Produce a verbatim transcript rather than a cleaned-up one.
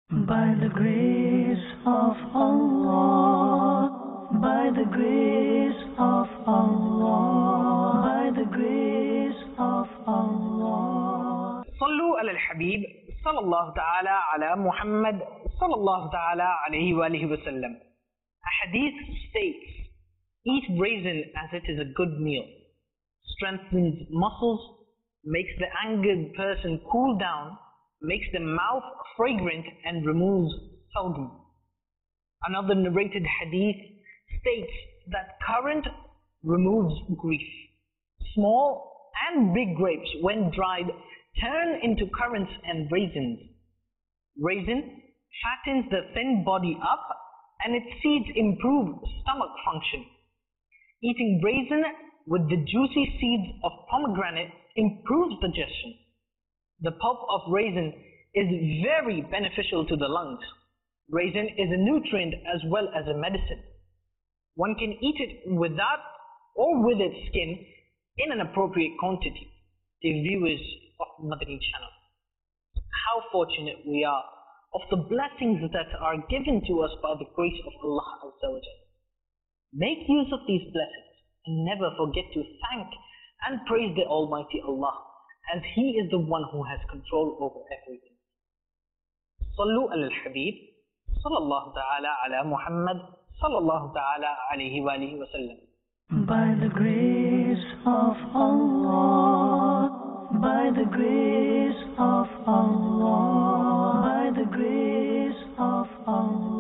By the grace of Allah, by the grace of Allah, by the grace of Allah. صلوا على الحبيب صلى الله تعالى على محمد صلى الله تعالى عليه وآله وسلم. A hadith states, eat raisin as it is a good meal, strengthens muscles, makes the angered person cool down, makes the mouth fragrant and removes sulgi. Another narrated hadith states that currant removes grief. Small and big grapes, when dried, turn into currants and raisins. Raisin fattens the thin body up and its seeds improve stomach function. Eating raisin with the juicy seeds of pomegranate improves digestion. The pulp of raisin is very beneficial to the lungs. Raisin is a nutrient as well as a medicine. One can eat it without or with its skin in an appropriate quantity. The viewers of Madani channel, how fortunate we are of the blessings that are given to us by the grace of Allah Azza wa Jalla. Make use of these blessings and never forget to thank and praise the Almighty Allah, as He is the one who has control over everything. Sallu ala al-Habib sallallahu ta'ala ala Muhammad sallallahu ta'ala alayhi wa alihi wa sallam. By the grace of Allah, by the grace of Allah, by the grace of Allah.